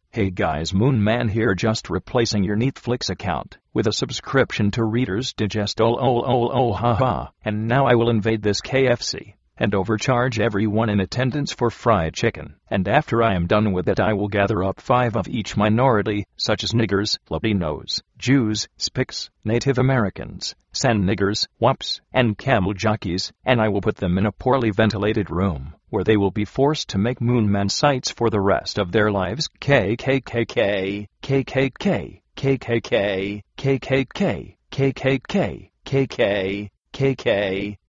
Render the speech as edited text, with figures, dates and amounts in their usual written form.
Hey guys, Moon Man here, just replacing your Netflix account with a subscription to Reader's Digest. Haha. And now I will invade this KFC and overcharge everyone in attendance for fried chicken. And after I am done with it, I will gather up 5 of each minority, such as niggers, Latinos, Jews, Spics, Native Americans, San niggers, WAPs, and camel jockeys, and I will put them in a poorly ventilated room, where they will be forced to make Moon Man sights for the rest of their lives. KKKK, KKK, KKK, KKK, KKK, KK, KK.